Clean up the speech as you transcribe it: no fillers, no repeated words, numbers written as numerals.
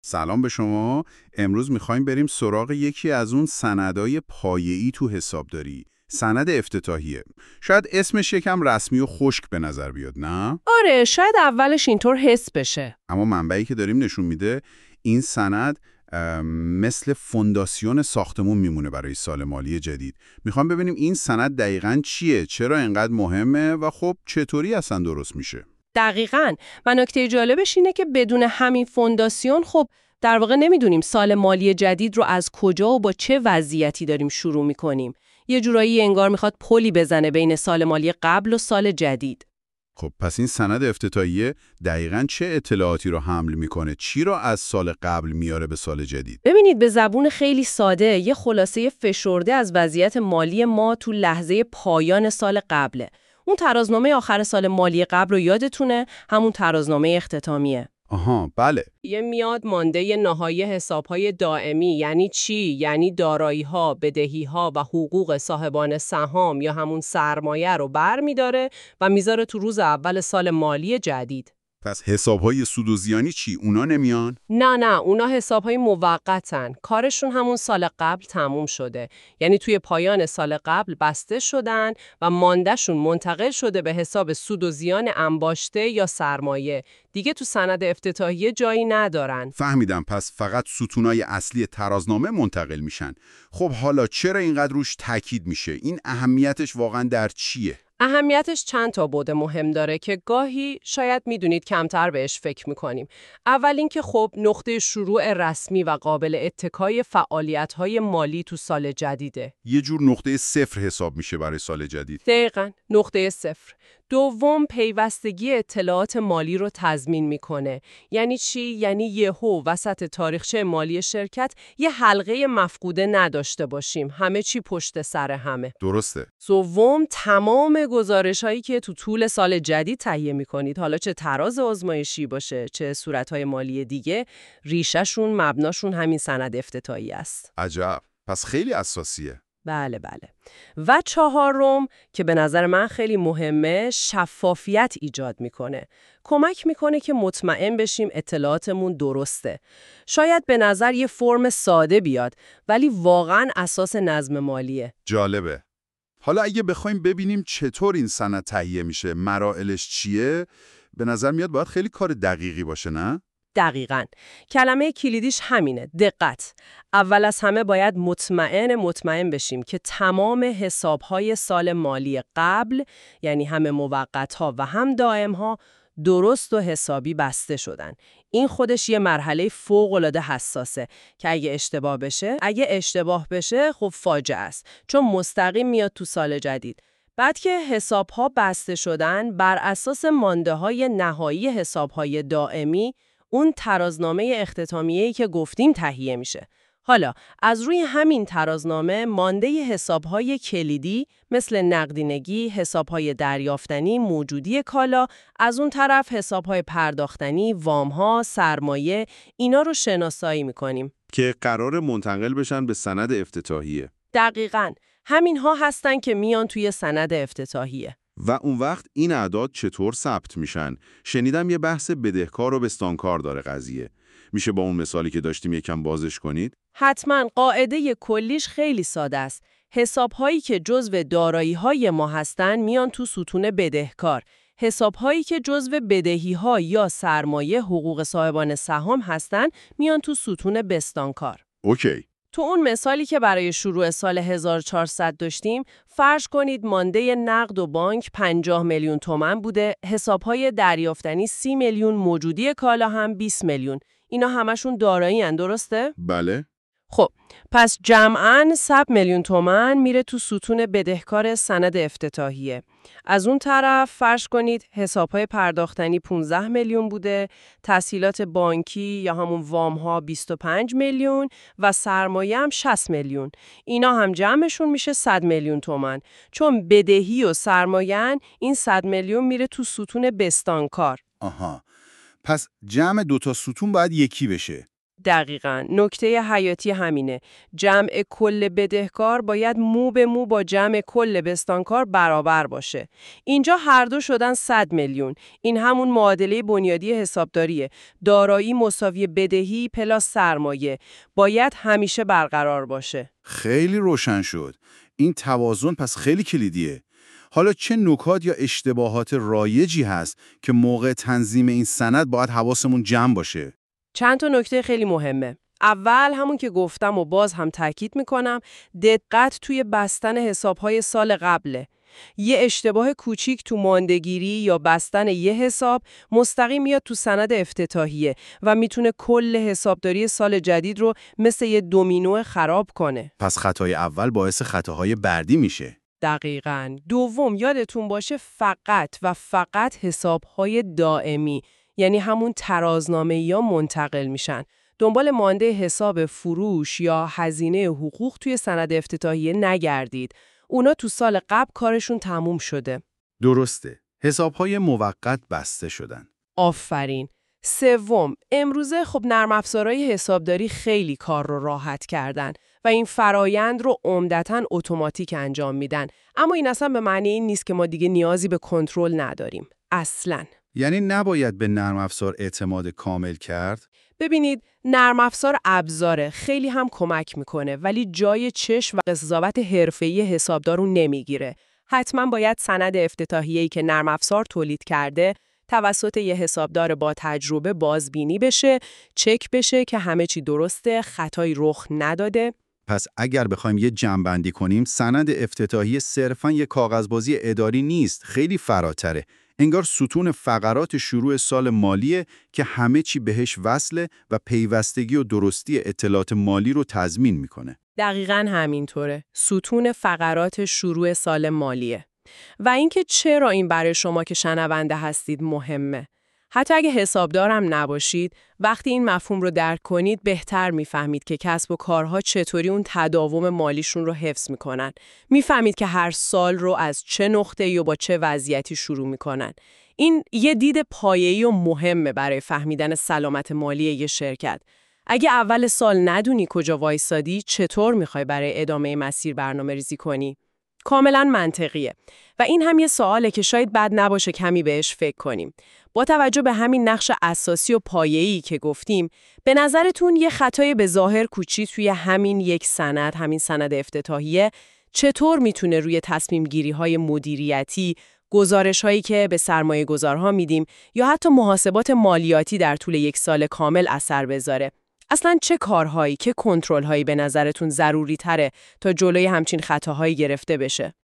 سلام به شما. امروز میخوایم بریم سراغ یکی از اون سندای پایه‌ای تو حسابداری. سند افتتاحیه. شاید اسمش یکم رسمی و خشک به نظر بیاد، نه؟ آره، شاید اولش اینطور حس بشه. اما منبعی که داریم نشون میده این سند مثل فونداسیون ساختمون میمونه برای سال مالی جدید. میخوام ببینیم این سند دقیقاً چیه، چرا اینقدر مهمه و خب چطوری اصلا درست میشه. دقیقاً. و نکته جالبش اینه که بدون همین فونداسیون خب در واقع نمیدونیم سال مالی جدید رو از کجا و با چه وضعیتی داریم شروع میکنیم. یه جورایی انگار میخواد پلی بزنه بین سال مالی قبل و سال جدید. خب پس این سند افتتاحیه دقیقاً چه اطلاعاتی رو حمل میکنه؟ چی رو از سال قبل میاره به سال جدید؟ ببینید، به زبون خیلی ساده یه خلاصه فشرده از وضعیت مالی ما تو لحظه پایان سال قبله. اون ترازنامه آخر سال مالی قبل رو یادتونه؟ همون ترازنامه اختتامیه. آها، بله. یه میاد مانده نهایی حسابهای دائمی یعنی چی؟ یعنی دارایی‌ها، بدهی‌ها و حقوق صاحبان سهام یا همون سرمایه رو برمی‌داره و میذاره تو روز اول سال مالی جدید. پس حسابهای سود و زیانی چی؟ اونا نمیان؟ نه، اونا حسابهای موقتن. کارشون همون سال قبل تموم شده. یعنی توی پایان سال قبل بسته شدن و ماندهشون منتقل شده به حساب سود و زیان انباشته یا سرمایه. دیگه تو سند افتتاحیه جایی ندارن. فهمیدم. پس فقط ستونای اصلی ترازنامه منتقل میشن. خب حالا چرا اینقدر روش تاکید میشه؟ این اهمیتش واقعا در چیه؟ اهمیتش چند تا بود مهم داره که گاهی شاید میدونید کمتر بهش فکر میکنیم. اول اینکه خب نقطه شروع رسمی و قابل اتکای فعالیت‌های مالی تو سال جدیده. یه جور نقطه صفر حساب میشه برای سال جدید. دقیقاً، نقطه صفر. دوم، پیوستگی اطلاعات مالی رو تضمین میکنه. یعنی چی؟ یعنی یهو وسط تاریخچه مالی شرکت یه حلقه مفقوده نداشته باشیم. همه چی پشت سر همه. درسته. سوم، تمام گزارش‌هایی که تو طول سال جدید تهیه می‌کنید، حالا چه تراز آزمایشی باشه، چه صورت‌های مالی دیگه، ریشه‌شون، مبناشون همین سند افتتاحیه است. عجب. پس خیلی اساسیه. بله. و چهارم که به نظر من خیلی مهمه، شفافیت ایجاد میکنه. کمک میکنه که مطمئن بشیم اطلاعاتمون درسته. شاید به نظر یه فرم ساده بیاد، ولی واقعاً اساس نظم مالیه. جالبه. حالا اگه بخوایم ببینیم چطور این سند تهیه میشه، مراحلش چیه، به نظر میاد باید خیلی کار دقیقی باشه، نه؟ دقیقاً. کلمه کلیدیش همینه، دقت. اول از همه باید مطمئن بشیم که تمام حسابهای سال مالی قبل، یعنی هم موقت‌ها و هم دائم‌ها، درست و حسابی بسته شدن. این خودش یه مرحله فوق‌العاده حساسه که اگه اشتباه بشه خب فاجعه است، چون مستقیم میاد تو سال جدید. بعد که حساب‌ها بسته شدن، بر اساس مانده‌های نهایی حساب‌های دائمی، اون ترازنامه اختتامیه‌ای که گفتیم تهیه میشه. حالا از روی همین ترازنامه مانده حسابهای کلیدی مثل نقدینگی، حسابهای دریافتنی، موجودی کالا، از اون طرف حسابهای پرداختنی، وامها، سرمایه، اینا رو شناسایی میکنیم که قرار منتقل بشن به سند افتتاحیه. دقیقاً. همینها هستن که میان توی سند افتتاحیه. و اون وقت این اعداد چطور ثبت میشن؟ شنیدم یه بحث بدهکار و بستانکار داره قضیه. میشه با اون مثالی که داشتیم یکم بازش کنید؟ حتما. قاعده کلیش خیلی ساده است. حساب‌هایی که جزو دارایی‌های ما هستن میان تو ستون بدهکار. حساب‌هایی که جزو بدهی‌ها یا سرمایه حقوق صاحبان سهام هستن میان تو ستون بستانکار. اوکی. تو اون مثالی که برای شروع سال 1400 داشتیم، فرض کنید مانده نقد و بانک 50 میلیون تومان بوده، حساب‌های دریافتنی 30 میلیون، موجودی کالا هم 20 میلیون. اینا همشون دارایی ان، درسته؟ بله. خب، پس جمعاً 100 میلیون تومان میره تو ستون بدهکار سند افتتاحیه. از اون طرف فرض کنید حسابهای پرداختنی 15 میلیون بوده، تسهیلات بانکی یا همون وام‌ها 25 میلیون و سرمایه هم 60 میلیون. اینا هم جمعشون میشه 100 میلیون تومان. چون بدهی و سرمایه‌ن، این 100 میلیون میره تو ستون بستانکار. آها. پس جمع دوتا ستون باید یکی بشه. دقیقاً. نکته حیاتی همینه. جمع کل بدهکار باید مو به مو با جمع کل بستانکار برابر باشه. اینجا هر دو شدن 100 میلیون. این همون معادله بنیادی حسابداریه. دارایی مساوی بدهی پلاس سرمایه. باید همیشه برقرار باشه. خیلی روشن شد. این توازن پس خیلی کلیدیه. حالا چه نکات یا اشتباهات رایجی هست که موقع تنظیم این سند باید حواسمون جمع باشه؟ چند تا نکته خیلی مهمه. اول همون که گفتم و باز هم تاکید میکنم، دقت توی بستن حسابهای سال قبله. یه اشتباه کوچیک تو ماندگیری یا بستن یه حساب مستقیم میاد تو سند افتتاحیه و میتونه کل حسابداری سال جدید رو مثل یه دومینو خراب کنه. پس خطای اول باعث خطاهای بعدی میشه. دقیقاً. دوم، یادتون باشه فقط حسابهای دائمی، یعنی همون ترازنامه یا منتقل میشن. دنبال مانده حساب فروش یا هزینه حقوق توی سند افتتاحیه نگردید. اونا تو سال قبل کارشون تموم شده. درسته. حسابهای موقت بسته شدن. آفرین. سوم، امروزه خب نرم افزارهای حسابداری خیلی کار رو راحت کردن و این فرایند رو عمدتاً اتوماتیک انجام میدن. اما این اصلا به معنی این نیست که ما دیگه نیازی به کنترل نداریم. اصلاً. یعنی نباید به نرم افزار اعتماد کامل کرد؟ ببینید، نرم افزار ابزاره، خیلی هم کمک میکنه، ولی جای چشم و قضاوت حرفه‌ای حسابدار رو نمیگیره. حتما باید سند افتتاحیه‌ای که نرم افزار تولید کرده توسط یه حسابدار با تجربه بازبینی بشه، چک بشه که همه چی درسته، خطایی رخ نداده. پس اگر بخوایم یه جمع‌بندی کنیم، سند افتتاحیه صرفاً یه کاغذبازی اداری نیست، خیلی فراتره. انگار ستون فقرات شروع سال مالیه که همه چی بهش وصله و پیوستگی و درستی اطلاعات مالی رو تضمین میکنه. دقیقاً همینطوره. ستون فقرات شروع سال مالیه. و اینکه چرا این برای شما که شنونده هستید مهمه. حتی اگه حسابدارم نباشید، وقتی این مفهوم رو درک کنید بهتر میفهمید که کسب و کارها چطوری اون تداوم مالیشون رو حفظ میکنن. میفهمید که هر سال رو از چه نقطه‌ای و با چه وضعیتی شروع میکنن. این یه دید پایه‌ای و مهمه برای فهمیدن سلامت مالی یه شرکت. اگه اول سال ندونی کجا وایسادی، چطور میخوای برای ادامه مسیر برنامه‌ریزی کنی؟ کاملا منطقیه. و این هم یه سواله که شاید بد نباشه کمی بهش فکر کنیم. با توجه به همین نقش اساسی و پایه‌ای که گفتیم، به نظرتون یه خطای به ظاهر کوچیک توی همین سند افتتاحیه چطور میتونه روی تصمیم گیری های مدیریتی، گزارش هایی که به سرمایه گذارها میدیم یا حتی محاسبات مالیاتی در طول یک سال کامل اثر بذاره؟ اصلاً چه کارهایی، که کنترل هایی به نظرتون ضروری تره تا جلوی همچین خطاهایی گرفته بشه؟